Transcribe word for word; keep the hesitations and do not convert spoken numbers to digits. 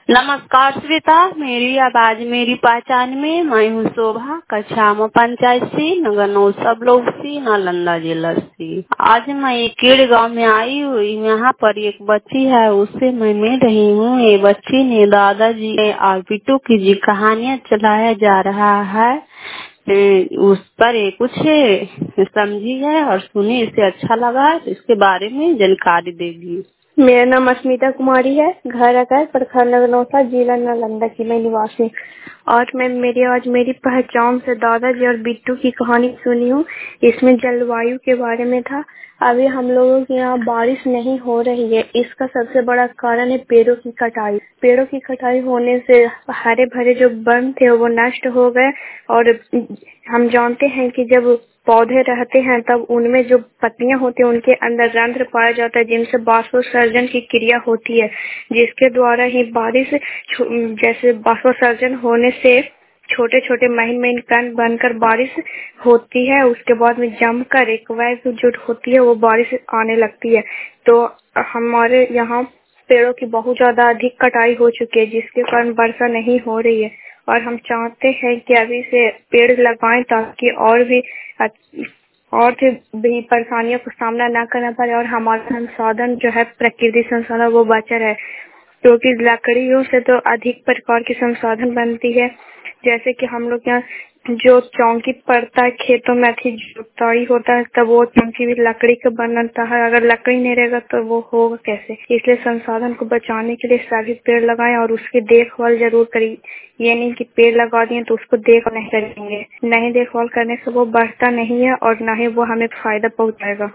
नमस्कार श्वेता, मेरी आवाज मेरी पहचान में। मैं हूँ शोभा, कछामा पंचायत से, नगर नौसा ब्लॉक से, नालंदा जिला से। आज मैं केड़ गांव में आई हुई। यहाँ पर एक बच्ची है, उससे मैं मिल रही हूँ। ये बच्ची ने दादाजी और बिट्टू की जी कहानियाँ चलाया जा रहा है। उस पर ये कुछ समझी है और सुनी, इसे अच्छा लगा, इसके बारे में जानकारी देगी। मेरा नाम अस्मिता कुमारी है। घर आकर प्रखंड नगरनौसा, जिला नालंदा की मैं निवासी। और मैं मेरी आज मेरी पहचान से दादाजी और बिट्टू की कहानी सुनी हूँ। इसमें जलवायु के बारे में था। अभी हम लोगों के यहाँ बारिश नहीं हो रही है। इसका सबसे बड़ा कारण है पेड़ों की कटाई। पेड़ों की कटाई होने से हरे भरे जो वन थे वो नष्ट हो गए। और हम जानते हैं कि जब पौधे रहते हैं तब उनमें जो पत्तियां होती हैं उनके अंदर रंध्र पाया जाता है, जिनसे बाष्पोत्सर्जन की क्रिया होती है, जिसके द्वारा ही बारिश, जैसे बाष्पोत्सर्जन होने से छोटे छोटे महीन महीन कण बनकर बारिश होती है। उसके बाद में जमकर एक वेव जो होती है वो बारिश आने लगती है। तो हमारे यहाँ पेड़ों की बहुत ज्यादा अधिक कटाई हो चुकी है, जिसके कारण वर्षा नहीं हो रही है। और हम चाहते हैं कि अभी से पेड़ लगाएं ताकि और भी और भी परेशानियों का सामना न करना पड़े और हमारा संसाधन जो है प्रकृति संसाधन वो बचा रहे, क्योंकि लकड़ियों से तो अधिक प्रकार की संसाधन बनती है। जैसे कि हम लोग यहाँ जो चौकी पड़ता है खेतों में, अधिक जुताई होता है, तब वो चौकी भी लकड़ी का बनता है। अगर लकड़ी नहीं रहेगा तो वो होगा कैसे? इसलिए संसाधन को बचाने के लिए सभी पेड़ लगाएं और उसकी देखभाल जरूर करें। ये नहीं कि पेड़ लगा दिए तो उसको देख नहीं करेंगे। नहीं देखभाल करने से वो बढ़ता नहीं है और न ही वो हमें फायदा पहुंचाएगा।